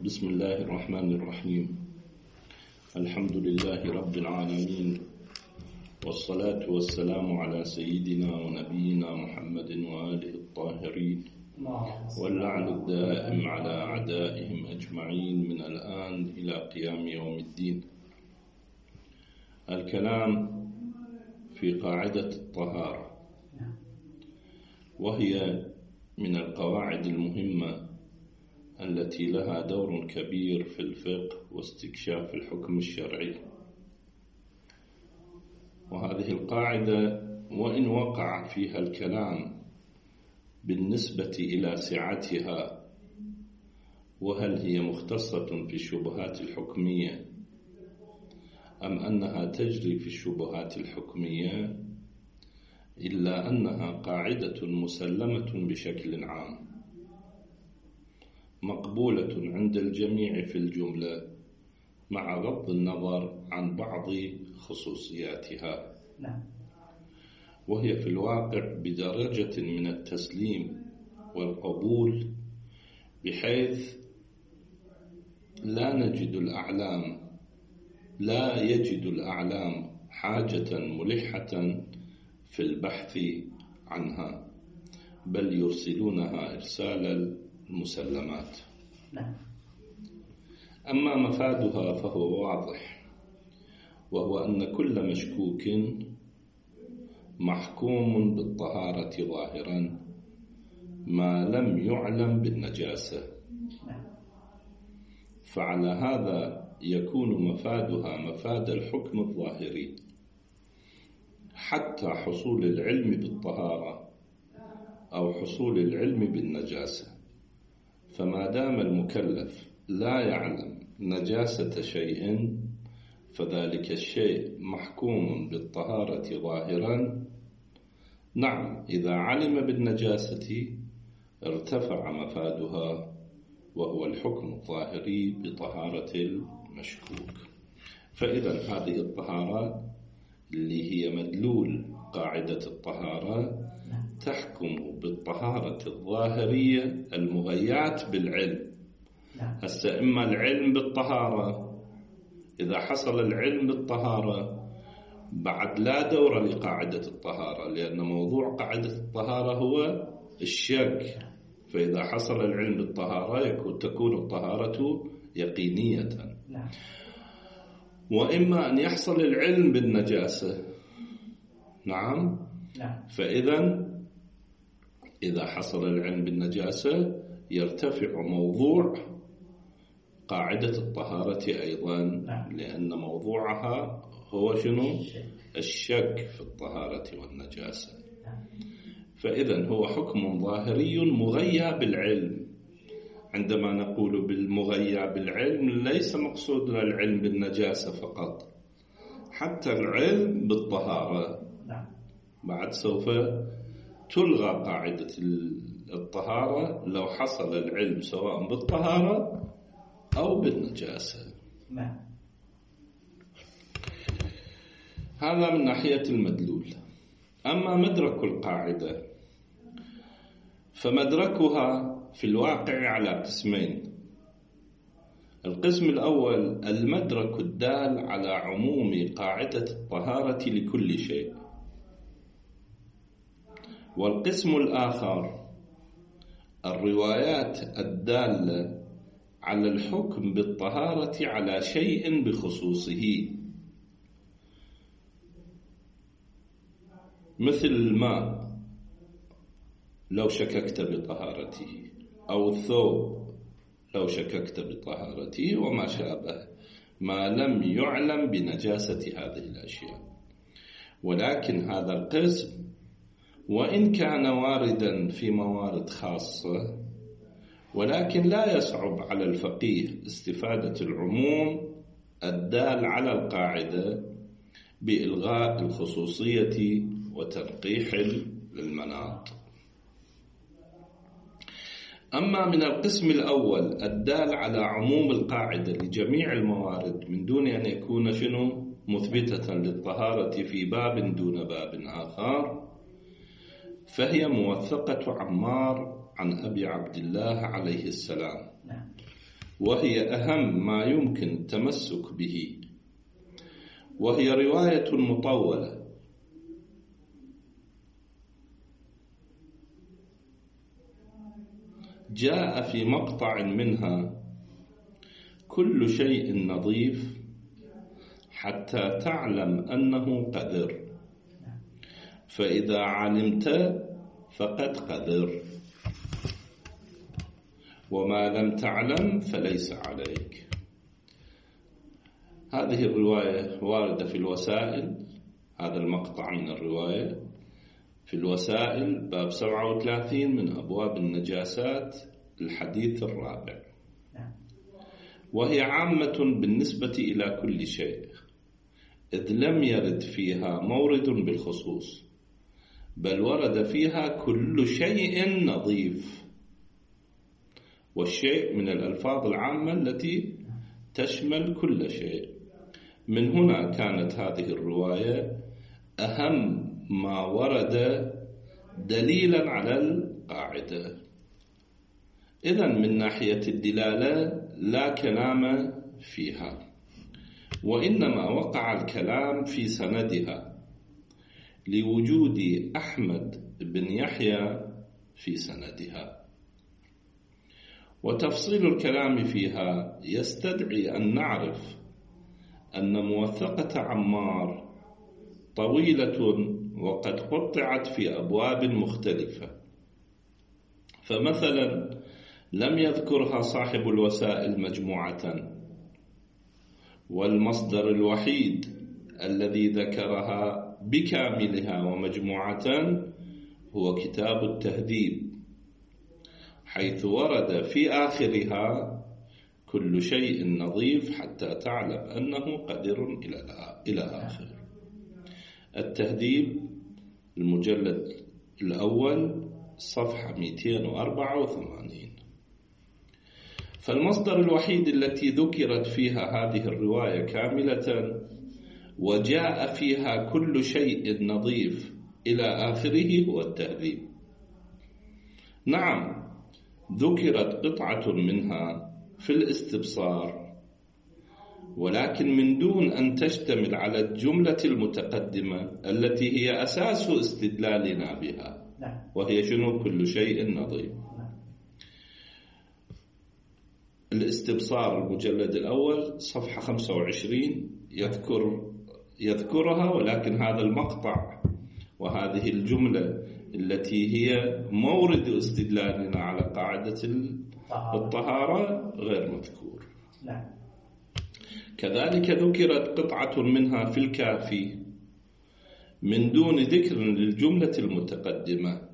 بسم الله الرحمن الرحيم. الحمد لله رب العالمين، والصلاة والسلام على سيدنا ونبينا محمد وآله الطاهرين، واللعن الدائم على أعدائهم أجمعين من الآن إلى قيام يوم الدين. الكلام في قاعدة الطهارة، وهي من القواعد المهمة التي لها دور كبير في الفقه واستكشاف الحكم الشرعي. وهذه القاعدة وإن وقع فيها الكلام بالنسبة إلى سعتها، وهل هي مختصة في الشبهات الحكمية أم أنها تجري في الشبهات الحكمية، إلا أنها قاعدة مسلمة بشكل عام، مقبولة عند الجميع في الجملة، مع غض النظر عن بعض خصوصياتها. وهي في الواقع بدرجة من التسليم والقبول، بحيث لا يجد الأعلام حاجة ملحة في البحث عنها، بل يرسلونها إرسال المسلمات. أما مفادها فهو واضح، وهو أن كل مشكوك محكوم بالطهارة ظاهرا ما لم يعلم بالنجاسة، فعلى هذا يكون مفادها مفاد الحكم الظاهري حتى حصول العلم بالطهارة أو حصول العلم بالنجاسة. فما دام المكلف لا يعلم نجاسة شيء، فذلك الشيء محكوم بالطهارة ظاهرا. نعم، إذا علم بالنجاسة ارتفع مفادها، وهو الحكم الظاهري بطهارة المشكوك. فإذا هذه الطهارة اللي هي مدلول قاعدة الطهارة تحكم بالطهارة الظاهرية المغيات بالعلم. هسه إما العلم بالطهارة، إذا حصل العلم بالطهارة بعد لا دور لقاعدة الطهارة، لأن موضوع قاعدة الطهارة هو الشك. فإذا حصل العلم بالطهارة تكون الطهارة يقينية. وإما أن يحصل العلم بالنجاسة. نعم. إذا حصل العلم بالنجاسة يرتفع موضوع قاعدة الطهارة أيضا، لأن موضوعها هو شنو؟ الشك في الطهارة والنجاسة. فإذا هو حكم ظاهري مغيى بالعلم. عندما نقول بالمغيى بالعلم ليس مقصودنا العلم بالنجاسة فقط، حتى العلم بالطهارة. بعد سوف تلغى قاعدة الطهارة لو حصل العلم سواء بالطهارة أو بالنجاسة. هذا من ناحية المدلول. أما مدرك القاعدة فمدركها في الواقع على قسمين. القسم الأول المدرك الدال على عموم قاعدة الطهارة لكل شيء، والقسم الآخر الروايات الدالة على الحكم بالطهارة على شيء بخصوصه، مثل الماء لو شككت بطهارته، أو الثوب لو شككت بطهارته، وما شابه، ما لم يعلم بنجاسة هذه الأشياء. ولكن هذا القسم وإن كان واردا في موارد خاصة، ولكن لا يصعب على الفقيه استفادة العموم الدال على القاعدة بإلغاء الخصوصية وتنقيح المناط. أما من القسم الأول الدال على عموم القاعدة لجميع الموارد من دون أن يكون شنو مثبتة للطهارة في باب دون باب آخر، فهي موثقة عمار عن أبي عبد الله عليه السلام وهي أهم ما يمكن التمسك به، وهي رواية مطولة جاء في مقطع منها: كل شيء نظيف حتى تعلم أنه قذر، فإذا علمت فقد قذر، وما لم تعلم فليس عليك. هذه الرواية واردة في الوسائل، هذا المقطع من الرواية في الوسائل باب 37 من أبواب النجاسات، الحديث الرابع، وهي عامة بالنسبة إلى كل شيء، إذ لم يرد فيها مورد بالخصوص، بل ورد فيها كل شيء نظيف، والشيء من الألفاظ العامة التي تشمل كل شيء. من هنا كانت هذه الرواية أهم ما ورد دليلا على القاعدة. إذن من ناحية الدلالة لا كلام فيها، وإنما وقع الكلام في سندها لوجود أحمد بن يحيى في سندها. وتفصيل الكلام فيها يستدعي أن نعرف أن موثقة عمار طويلة وقد قطعت في أبواب مختلفة، فمثلا لم يذكرها صاحب الوسائل مجموعة، والمصدر الوحيد الذي ذكرها بكاملها ومجموعة هو كتاب التهذيب، حيث ورد في آخرها: كل شيء نظيف حتى تعلم أنه قدر إلى آخر. التهذيب المجلد الأول صفحة 284. فالمصدر الوحيد التي ذكرت فيها هذه الرواية كاملة وجاء فيها كل شيء نظيف إلى آخره هو التهذيب. نعم، ذكرت قطعة منها في الاستبصار، ولكن من دون أن تشتمل على الجملة المتقدمة التي هي أساس استدلالنا بها، وهي شنو؟ كل شيء نظيف. الاستبصار المجلد الأول صفحة 25 يذكرها، ولكن هذا المقطع وهذه الجملة التي هي مورد استدلالنا على قاعدة الطهارة غير مذكور. كذلك ذكرت قطعة منها في الكافي من دون ذكر للجملة المتقدمة.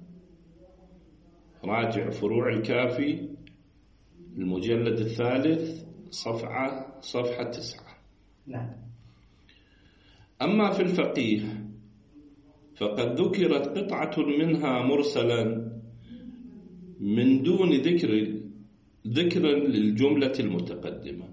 راجع فروع الكافي المجلد الثالث صفحة 9. أما في الفقيه فقد ذكرت قطعة منها مرسلا من دون ذكر للجملة المتقدمة.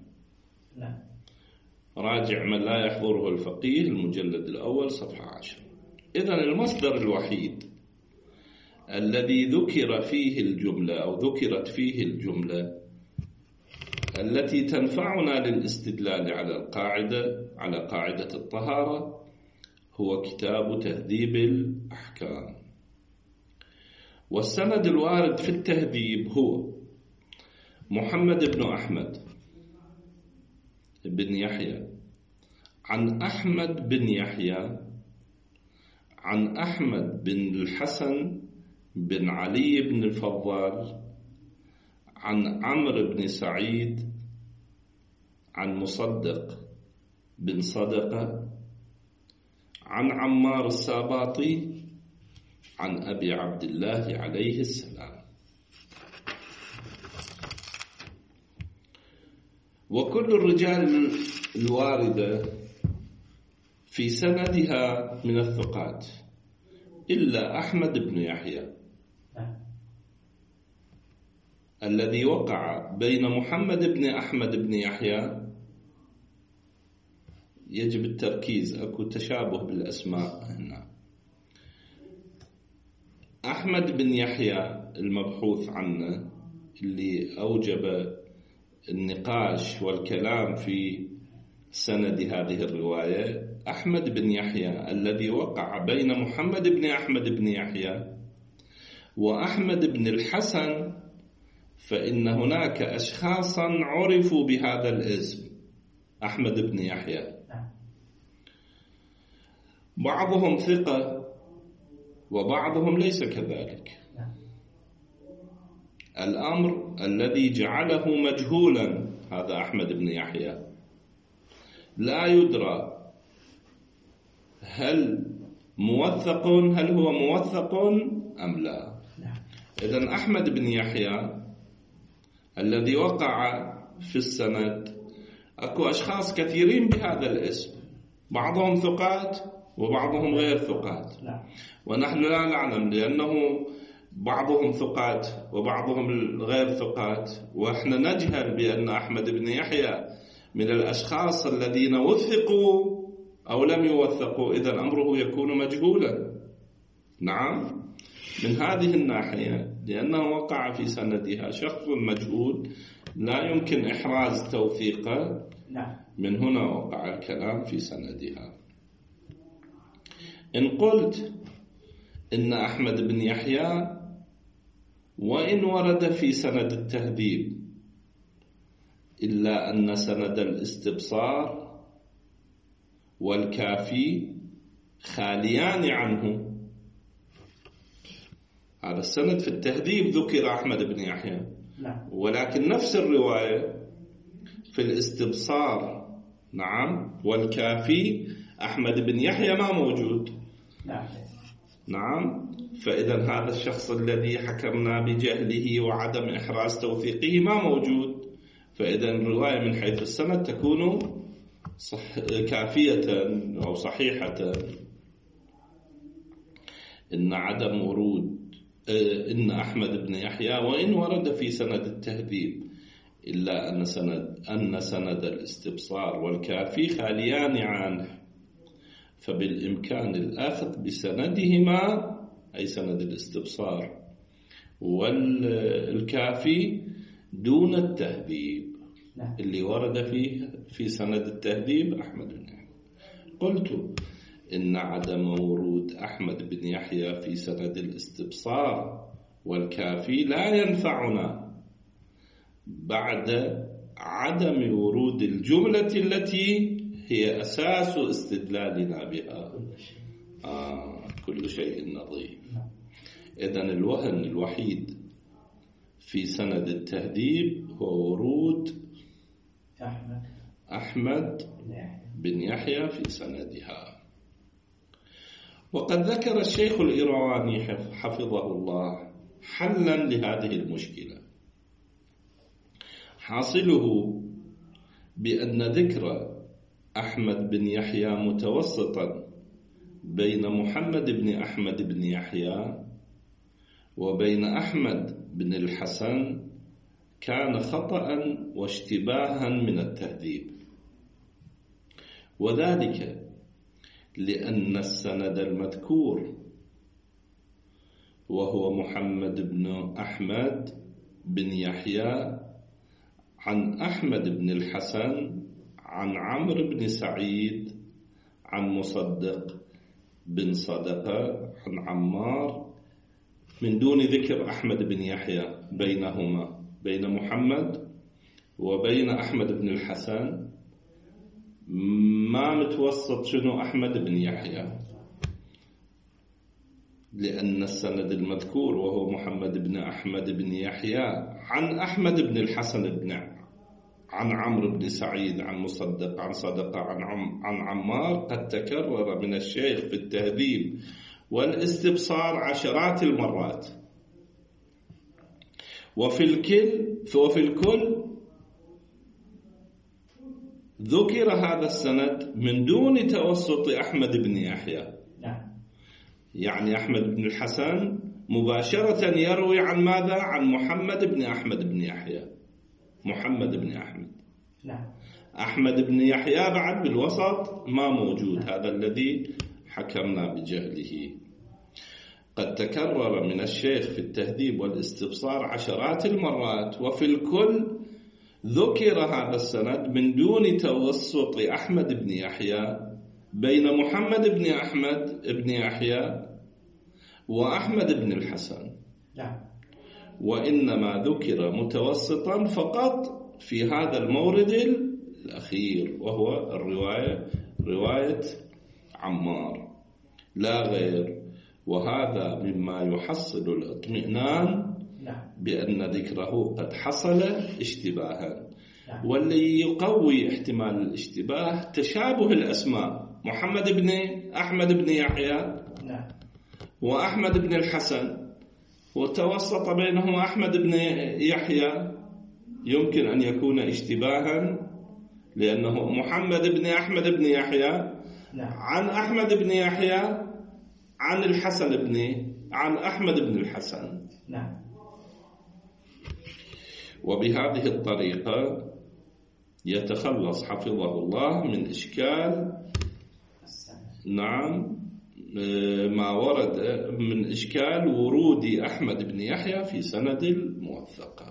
راجع من لا يحضره الفقيه المجلد الأول صفحة 10. إذن المصدر الوحيد الذي ذكر فيه الجملة أو ذكرت فيه الجملة التي تنفعنا للاستدلال على قاعدة الطهارة هو كتاب تهذيب الأحكام. والسند الوارد في التهذيب هو محمد بن أحمد بن يحيى عن أحمد بن يحيى عن أحمد بن الحسن بن علي بن الفضال عن عمرو بن سعيد عن مصدق بن صدقة عن عمار الساباطي عن أبي عبد الله عليه السلام. وكل الرجال الواردة في سندها من الثقات إلا أحمد بن يحيى الذي وقع بين محمد بن أحمد بن يحيى. يجب التركيز، أكو تشابه بالأسماء هنا. أحمد بن يحيى المبحوث عنه اللي أوجب النقاش والكلام في سند هذه الرواية أحمد بن يحيى الذي وقع بين محمد بن أحمد بن يحيى وأحمد بن الحسن، فإن هناك أشخاصا عرفوا بهذا الاسم أحمد بن يحيى، بعضهم ثقة وبعضهم ليس كذلك. الأمر الذي جعله مجهولا هذا أحمد بن يحيى لا يدرى هل هو موثق أم لا. إذن أحمد بن يحيى الذي وقع في السند أكو أشخاص كثيرين بهذا الاسم، بعضهم ثقات وبعضهم غير ثقات، ونحن لا نعلم لأنه بعضهم ثقات وبعضهم غير ثقات، وإحنا نجهل بأن أحمد بن يحيى من الأشخاص الذين وثقوا أو لم يوثقوا، إذن أمره يكون مجهولا. نعم، من هذه الناحية لأنه وقع في سندها شخص مجهول لا يمكن إحراز توثيقه، من هنا وقع الكلام في سندها. إن قلت إن أحمد بن يحيى وإن ورد في سند التهذيب إلا أن سند الاستبصار والكافي خاليان عنه. هذا السند في التهذيب ذكر أحمد بن يحيى، ولكن نفس الرواية في الاستبصار نعم والكافي أحمد بن يحيى ما موجود. نعم، فإذا هذا الشخص الذي حكمنا بجهله وعدم إحراز توثيقه ما موجود، فإذا الرواية من حيث السند تكون كافية أو صحيحة. إن أحمد بن يحيى وإن ورد في سند التهذيب إلا أن سند الاستبصار والكافي خاليان عنه، فبالإمكان الأخذ بسندهما، أي سند الاستبصار والكافي دون التهذيب اللي ورد فيه في سند التهذيب أحمد بن يحيى. قلت إن عدم ورود أحمد بن يحيى في سند الاستبصار والكافي لا ينفعنا بعد عدم ورود الجملة التي هي أساس استدلالنا بها. كل شيء نظيف. إذن الوهن الوحيد في سند التهذيب هو ورود أحمد بن يحيى في سندها. وقد ذكر الشيخ الإيرواني حفظه الله حلا لهذه المشكلة، حاصله بأن ذكر أحمد بن يحيى متوسطا بين محمد بن أحمد بن يحيى وبين أحمد بن الحسن كان خطأ واشتباها من التهذيب، وذلك لأن السند المذكور وهو محمد بن أحمد بن يحيى عن أحمد بن الحسن عن عمرو بن سعيد عن مصدق بن صدقة عن عمار، من دون ذكر أحمد بن يحيى بينهما، بين محمد وبين أحمد بن الحسن ما متوسط شنو أحمد بن يحيى، لأن السند المذكور وهو محمد بن أحمد بن يحيى عن أحمد بن الحسن عن عمرو بن سعيد عن مصدق عن صدقة عن عمار قد تكرر من الشيخ في التهذيب والاستبصار عشرات المرات، وفي الكل ذكر هذا السند من دون توسط أحمد بن يحيى. يعني أحمد بن الحسن مباشرة يروي عن ماذا؟ عن محمد بن أحمد بن يحيى. محمد بن أحمد، أحمد بن يحيى بعد بالوسط ما موجود، هذا الذي حكمنا بجهله. قد تكرر من الشيخ في التهذيب والاستبصار عشرات المرات، وفي الكل ذكر هذا السند من دون توسط أحمد بن يحيى بين محمد بن أحمد بن يحيى وأحمد بن الحسن، وإنما ذكر متوسطا فقط في هذا المورد الأخير، وهو رواية عمار لا غير. وهذا مما يحصل الاطمئنان بأن ذكره قد حصل اشتباها. واللي يقوي احتمال الاشتباه تشابه الأسماء، محمد بن أحمد بن يحيى وأحمد بن الحسن، وتوسط بينهما أحمد بن يحيى، يمكن أن يكون اشتباها لأنه محمد بن أحمد بن يحيى عن أحمد بن يحيى عن الحسن عن أحمد بن الحسن. وبهذه الطريقة يتخلص حفظه الله من إشكال ما ورد من إشكال ورود أحمد بن يحيى في سند الموثقة.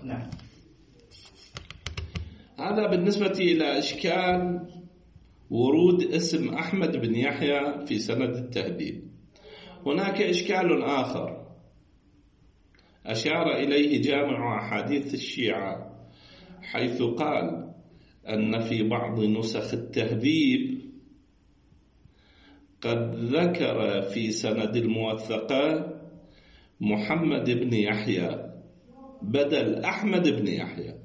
هذا بالنسبة إلى إشكال ورود اسم أحمد بن يحيى في سند التهذيب. هناك إشكال آخر أشار إليه جامع أحاديث الشيعة، حيث قال أن في بعض نسخ التهذيب قد ذكر في سند الموثقة محمد بن يحيى بدل أحمد بن يحيى.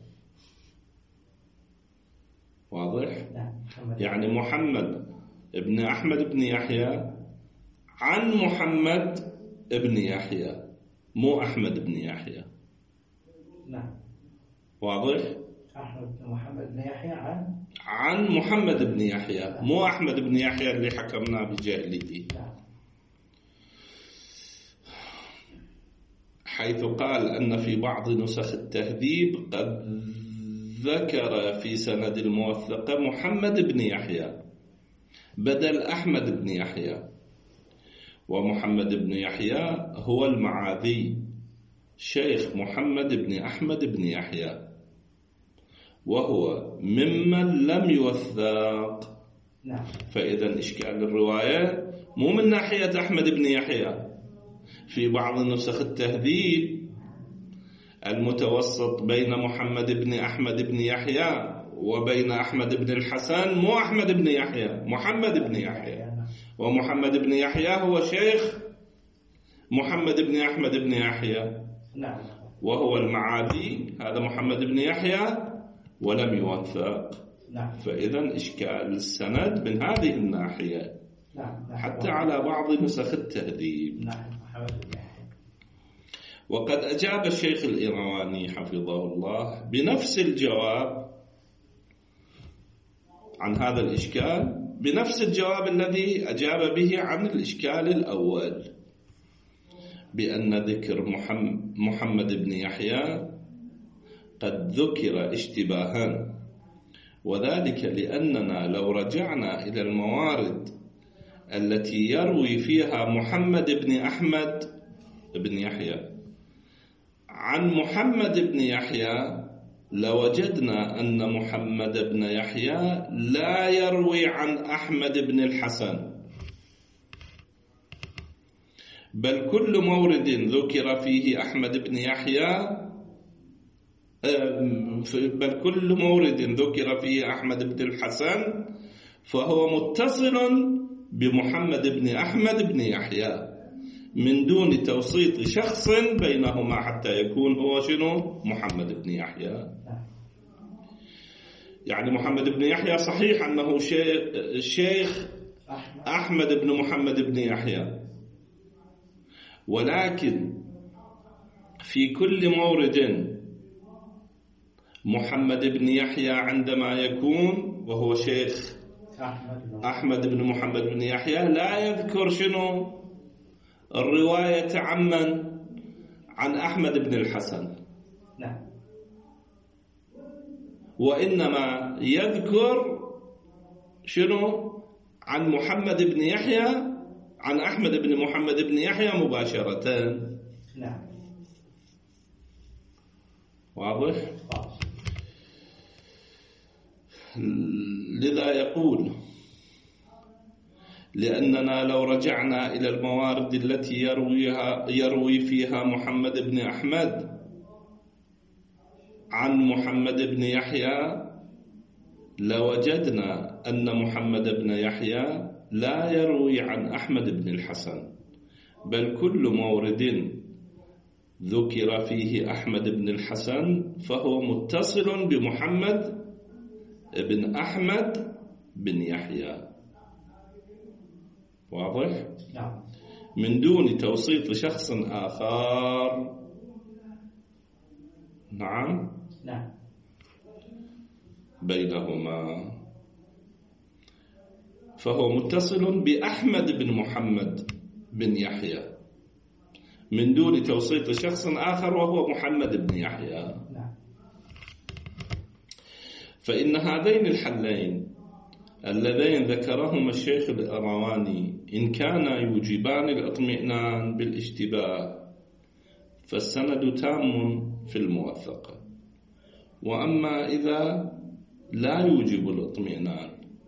واضح؟ يعني محمد بن أحمد بن يحيى عن محمد بن يحيى، مو أحمد بن يحيى. واضح؟ محمد بن يحيى عن محمد بن يحيى، مو أحمد بن يحيى اللي حكمنا بجاهليته. حيث قال أن في بعض نسخ التهذيب قد ذكر في سند الموثقة محمد بن يحيى بدل أحمد بن يحيى. ومحمد بن يحيى هو المعاذي شيخ محمد بن أحمد بن يحيى، وهو ممن لم يوثق. فإذا إشكال الرواية مو من ناحية أحمد بن يحيى. في بعض نسخ التهذيب المتوسط بين محمد بن أحمد بن يحيى وبين أحمد بن الحسن مو أحمد بن يحيى، محمد بن يحيى. ومحمد بن يحيى هو شيخ محمد بن أحمد بن يحيى، وهو المعادي. هذا محمد بن يحيى ولم يوثق. فإذا إشكال السند من هذه الناحية حتى على بعض نسخ التهذيب. وقد أجاب الشيخ الإيرواني حفظه الله بنفس الجواب عن هذا الإشكال، بنفس الجواب الذي أجاب به عن الإشكال الأول، بأن ذكر محمد بن يحيى قد ذكر اشتباها، وذلك لأننا لو رجعنا إلى الموارد التي يروي فيها محمد بن أحمد بن يحيى عن محمد بن يحيى لوجدنا أن محمد بن يحيى لا يروي عن أحمد بن الحسن، بل كل مورد ذكر فيه أحمد بن يحيى بل كل مورد ذكر فيه أحمد بن الحسن فهو متصل بمحمد بن أحمد بن يحيى من دون توسيط شخص بينهما حتى يكون هو شنو؟ محمد بن يحيى. يعني محمد بن يحيى صحيح أنه شيخ أحمد بن محمد بن يحيى، ولكن في كل مورد محمد بن يحيى عندما يكون وهو شيخ أحمد بن محمد بن يحيى لا يذكر شنو؟ الرواية عمن؟ عن أحمد بن الحسن، وإنما يذكر شنو؟ عن محمد بن يحيى عن أحمد بن محمد بن يحيى مباشرة. واضح؟ لذا يقول: لأننا لو رجعنا إلى الموارد التي يروي فيها محمد بن أحمد عن محمد بن يحيى لوجدنا أن محمد بن يحيى لا يروي عن أحمد بن الحسن، بل كل مورد ذكر فيه أحمد بن الحسن فهو متصل بمحمد بن أحمد بن يحيى. واضح؟ نعم. من دون توسيط شخص آخر. نعم. نعم. بينهما، فهو متصل بأحمد بن محمد بن يحيى من دون توسيط شخص آخر وهو محمد بن يحيى. نعم. فإن هذين الحلين اللذين ذكرهما الشيخ الإرواني إن كانا يوجبان الاطمئنان بالاشتباه فالسند تام في الموثقة، وأما إذا لا يوجب الاطمئنان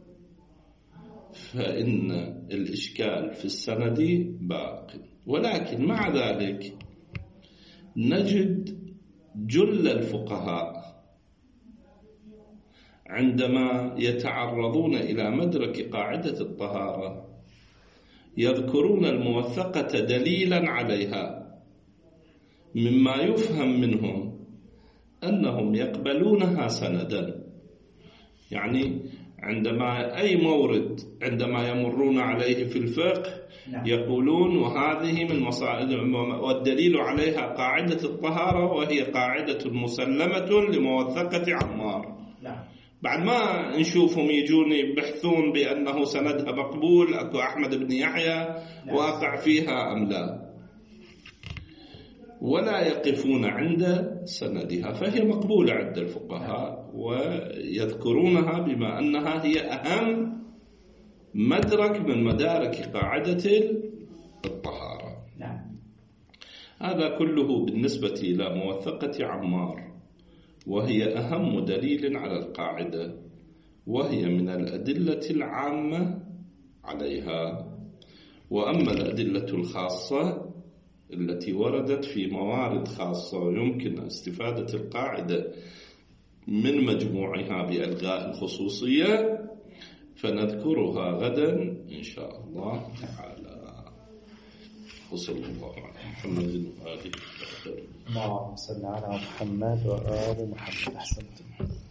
فإن الإشكال في السند باق. ولكن مع ذلك نجد جل الفقهاء عندما يتعرضون إلى مدرك قاعدة الطهارة يذكرون الموثقة دليلا عليها، مما يفهم منهم أنهم يقبلونها سندا. يعني عندما أي مورد عندما يمرون عليه في الفقه يقولون وهذه من مصائد والدليل عليها قاعدة الطهارة، وهي قاعدة مسلمة لموثقة عمار. بعد ما نشوفهم يجون يبحثون بأنه سندها مقبول، أكو أحمد بن يحيى واقع فيها أم لا، ولا يقفون عند سندها، فهي مقبولة عند الفقهاء ويذكرونها بما أنها هي أهم مدرك من مدارك قاعدة الطهارة. هذا كله بالنسبة إلى موثقة عمار، وهي أهم دليل على القاعدة، وهي من الأدلة العامة عليها. وأما الأدلة الخاصة التي وردت في موارد خاصة ويمكن استفادة القاعدة من مجموعها بألغاء الخصوصية فنذكرها غدا إن شاء الله تعالى. وصلى الله على محمد وآله وصحبه. اللهم صل على محمد وآل محمد. أحسنتم.